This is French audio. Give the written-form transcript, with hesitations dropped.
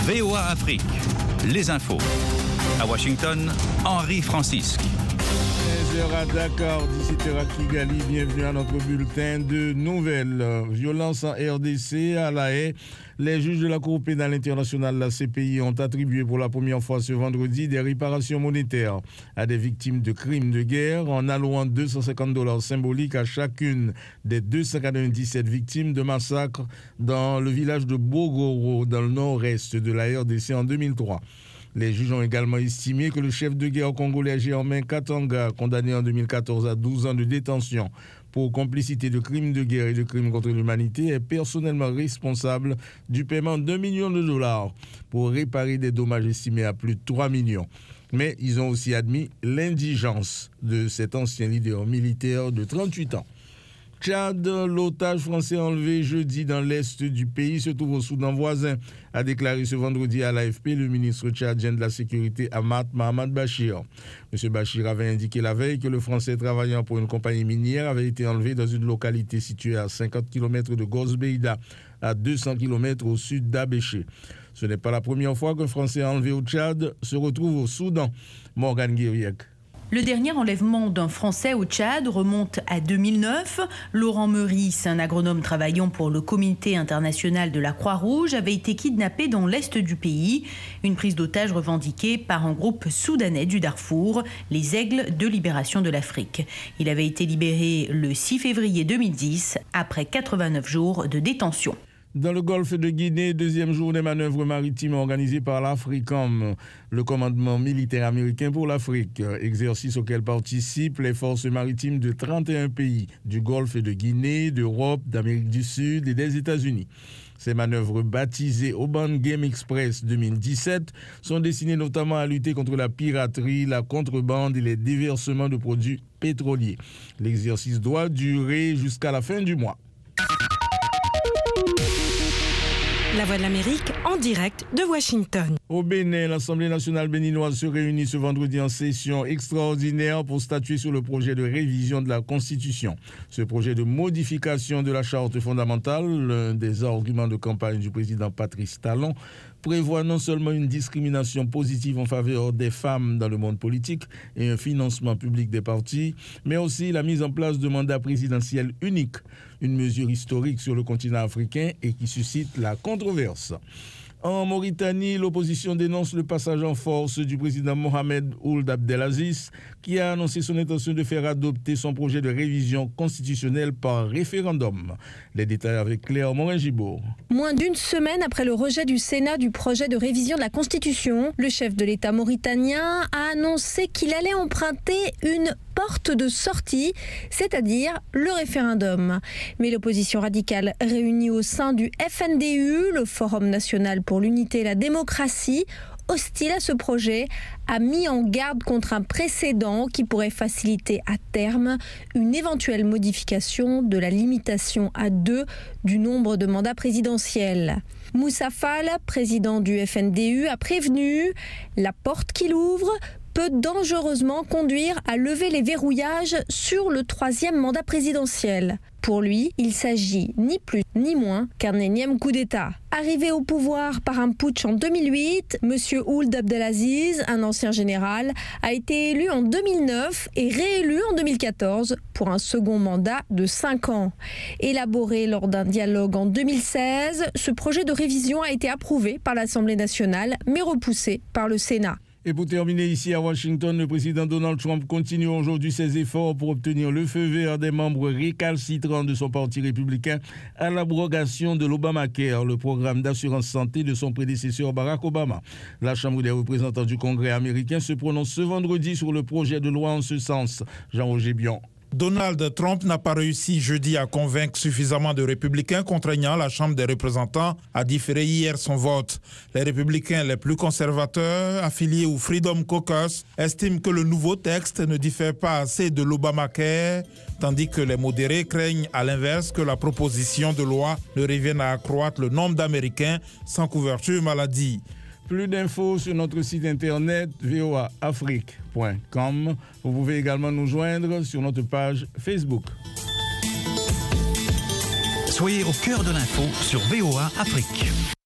VOA Afrique, les infos. À Washington, Henri Francisque. 15h à Dakar, 17h à Kigali, bienvenue à notre bulletin de nouvelles. Violence en RDC, à La Haye. Les juges de la Cour pénale internationale, la CPI, ont attribué pour la première fois ce vendredi des réparations monétaires à des victimes de crimes de guerre en allouant $250 symboliques à chacune des 297 victimes de massacres dans le village de Bogoro, dans le nord-est de la RDC en 2003. Les juges ont également estimé que le chef de guerre congolais Germain Katanga, condamné en 2014 à 12 ans de détention pour complicité de crimes de guerre et de crimes contre l'humanité, est personnellement responsable du paiement d'$1 million pour réparer des dommages estimés à plus de 3 millions. Mais ils ont aussi admis l'indigence de cet ancien leader militaire de 38 ans. Tchad, l'otage français enlevé jeudi dans l'est du pays se trouve au Soudan voisin, a déclaré ce vendredi à l'AFP le ministre tchadien de la Sécurité Ahmad Mohamed Bachir. M. Bachir avait indiqué la veille que le Français travaillant pour une compagnie minière avait été enlevé dans une localité située à 50 km de Gosbeida, à 200 km au sud d'Abéché. Ce n'est pas la première fois qu'un Français enlevé au Tchad se retrouve au Soudan. Morgan Guiriec. Le dernier enlèvement d'un Français au Tchad remonte à 2009. Laurent Meurice, un agronome travaillant pour le Comité international de la Croix-Rouge, avait été kidnappé dans l'est du pays. Une prise d'otage revendiquée par un groupe soudanais du Darfour, les Aigles de libération de l'Afrique. Il avait été libéré le 6 février 2010, après 89 jours de détention. Dans le golfe de Guinée, deuxième jour des manœuvres maritimes organisées par l'AFRICOM, le commandement militaire américain pour l'Afrique, exercice auquel participent les forces maritimes de 31 pays du golfe de Guinée, d'Europe, d'Amérique du Sud et des États-Unis. Ces manœuvres baptisées Oban Game Express 2017 sont destinées notamment à lutter contre la piraterie, la contrebande et les déversements de produits pétroliers. L'exercice doit durer jusqu'à la fin du mois. La Voix de l'Amérique en direct de Washington. Au Bénin, l'Assemblée nationale béninoise se réunit ce vendredi en session extraordinaire pour statuer sur le projet de révision de la Constitution. Ce projet de modification de la Charte fondamentale, l'un des arguments de campagne du président Patrice Talon, prévoit non seulement une discrimination positive en faveur des femmes dans le monde politique et un financement public des partis, mais aussi la mise en place de mandats présidentiels uniques, une mesure historique sur le continent africain et qui suscite la controverse. En Mauritanie, l'opposition dénonce le passage en force du président Mohamed Ould Abdelaziz, qui a annoncé son intention de faire adopter son projet de révision constitutionnelle par référendum. Les détails avec Claire Morin-Gibourg. Moins d'une semaine après le rejet du Sénat du projet de révision de la Constitution, le chef de l'État mauritanien a annoncé qu'il allait emprunter une porte de sortie, c'est-à-dire le référendum. Mais l'opposition radicale réunie au sein du FNDU, le Forum national pour l'unité et la démocratie, hostile à ce projet, a mis en garde contre un précédent qui pourrait faciliter à terme une éventuelle modification de la limitation à 2 du nombre de mandats présidentiels. Moussa Fall, président du FNDU, a prévenu « La porte qu'il ouvre peut dangereusement conduire à lever les verrouillages sur le 3e mandat présidentiel. Pour lui, il s'agit ni plus ni moins qu'un énième coup d'État. Arrivé au pouvoir par un putsch en 2008, M. Ould Abdelaziz, un ancien général, a été élu en 2009 et réélu en 2014 pour un second mandat de 5 ans. Élaboré lors d'un dialogue en 2016, ce projet de révision a été approuvé par l'Assemblée nationale, mais repoussé par le Sénat. Et pour terminer ici à Washington, le président Donald Trump continue aujourd'hui ses efforts pour obtenir le feu vert des membres récalcitrants de son parti républicain à l'abrogation de l'Obamacare, le programme d'assurance santé de son prédécesseur Barack Obama. La Chambre des représentants du Congrès américain se prononce ce vendredi sur le projet de loi en ce sens. Jean-Roger Bion. Donald Trump n'a pas réussi jeudi à convaincre suffisamment de républicains contraignant la Chambre des représentants à différer hier son vote. Les républicains les plus conservateurs, affiliés au Freedom Caucus, estiment que le nouveau texte ne diffère pas assez de l'Obamacare, tandis que les modérés craignent à l'inverse que la proposition de loi ne revienne à accroître le nombre d'Américains sans couverture maladie. Plus d'infos sur notre site internet voaafrique.com. Vous pouvez également nous joindre sur notre page Facebook. Soyez au cœur de l'info sur VOA Afrique.